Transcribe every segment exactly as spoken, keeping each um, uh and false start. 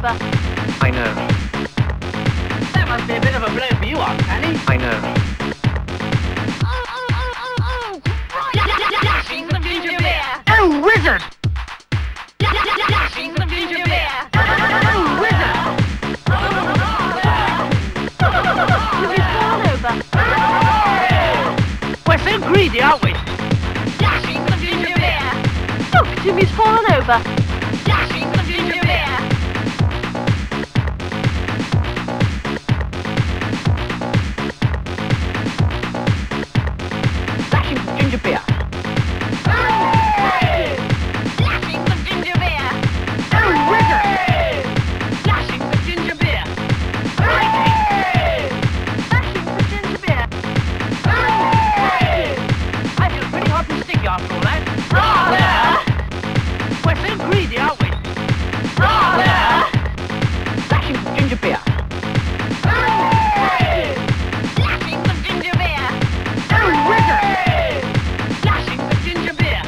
over. I know. That must be a bit of a blow for you, Aunt Fanny. I know. Dashing some ginger beer. Oh, wizard! Dashing some ginger beer. Oh, wizard! Jimmy's fallen over. We're so greedy, aren't we? Dashing some ginger beer. Look, Jimmy's fallen over. Dashing some ginger beer. Dashing some ginger beer. Dashing some ginger beer. Oh, wizard! Dashing some ginger beer. Dashing some ginger beer. I feel pretty hot and sticky after all that. We're so greedy, aren't we? Dashing some ginger beer. Dashing some ginger beer. Oh, wizard! Dashing some ginger beer.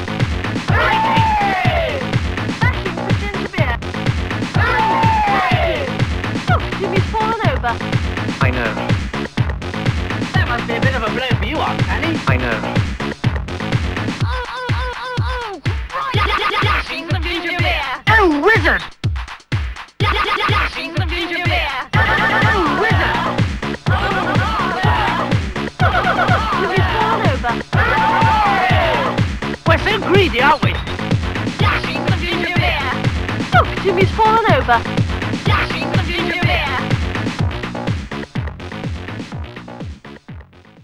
Dashing some ginger beer. Look, Jimmy's fallen over. I know. That must be a bit of a blow for you, Aunt Fanny. I know. Dashing some ginger beer. Oh, wizard! Dashing some ginger beer. Oh, wizard! Jimmy's fallen over. We're so greedy, aren't we? Dashing some ginger beer. Look, Jimmy's fallen over.